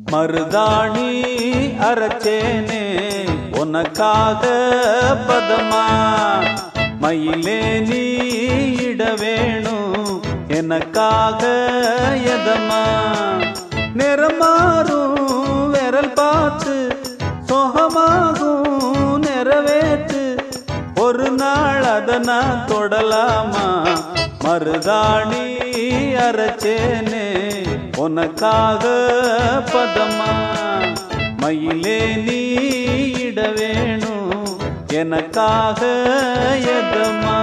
மருதாணி அரைச்சேனே உனக்காக பதமா, மயிலே நீ இட வேணும் எனக்காக எதமா, நிறமாறும் விரல் பார்த்து சோகமாகும் நிறைவேற்று, ஒரு நாள் அதனா தொடலாமா, மருதாணி அரைச்சேனே உனக்காக பதமா, மயிலே நீ இட வேணும் எனக்காக எதமா.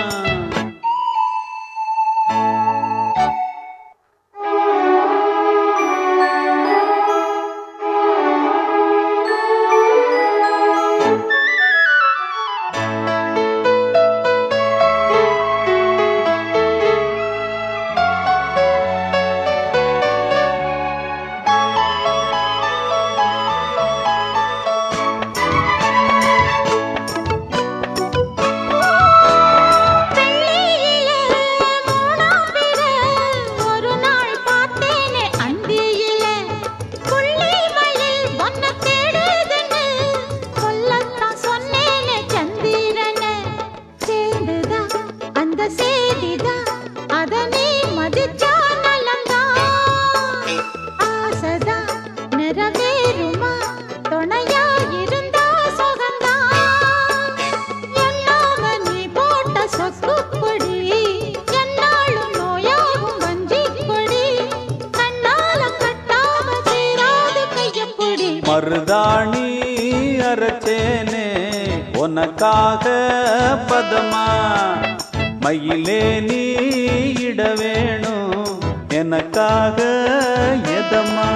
மருதாணி அரைச்சேனே உனக்காக பதமா, மயிலே நீ இட வேணும் எனக்காக எதமா,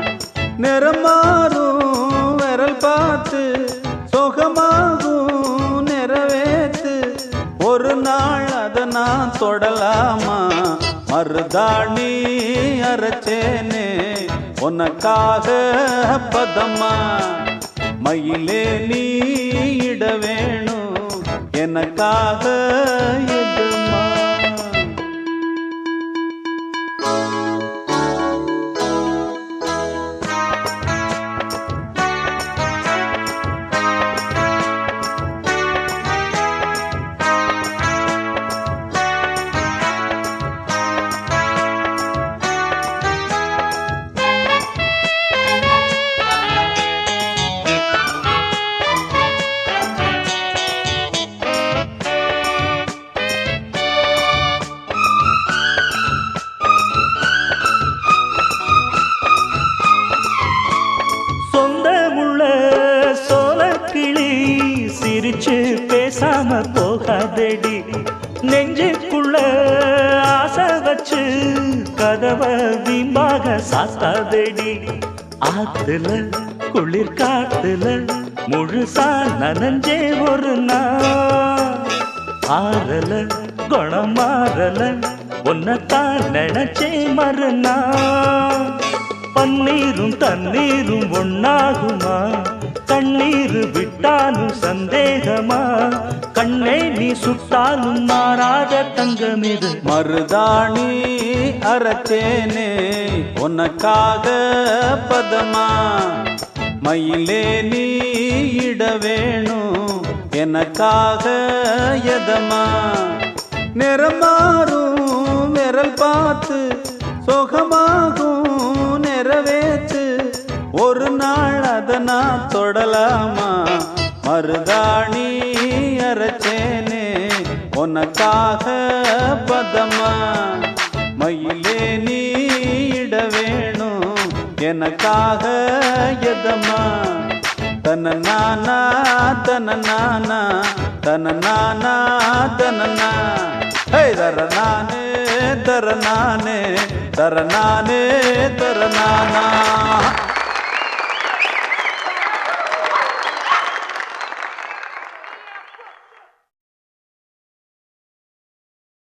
நிறமாறும் விரல் பார்த்து சோகமாகும் நிறைவேற்று, ஒரு நாள் அதை நான் தொடலாமா, மருதாணி அரைச்சேனே உனக்காக பதமா, மயிலே நீ இட வேணும் எனக்காக எதமா. சிரிச்சு பேசாம போகாதடி, நெஞ்சுக்குள்ள ஆசை வச்சு கதவை வீம்பாக சாத்தாதடி, ஆத்துல குளிர் காத்துல முழுசா நனஞ்சே ஒரு நாள், ஆறல குணம் மாறல உன்னத்தான் நினைச்சே மறுநாள், பன்னீரும் தண்ணீரும் ஒன்னாகுமா, கண்ணீர் விட்டாலும் சந்தேகமா, கண்ணே நீ சுட்டாலும் மாறாத தங்கமிது. மருதாணி அரைச்சேனே உனக்காக பதமா, மயிலே நீ இட வேணும் எனக்காக எதமா, நிறமாறும் விரல் பார்த்து சோகமாகும் நிறைவேற்று, ஒரு நாள் அதனா தொடலாமா, மருதாணி அரைச்சேனே உனக்காக பதமா, மயிலே நீ இட வேணும் எனக்காக எதமா, தனநானா தனநானா தனநானா தனனா, தரநானே தரநானே தரநானே தரநானா.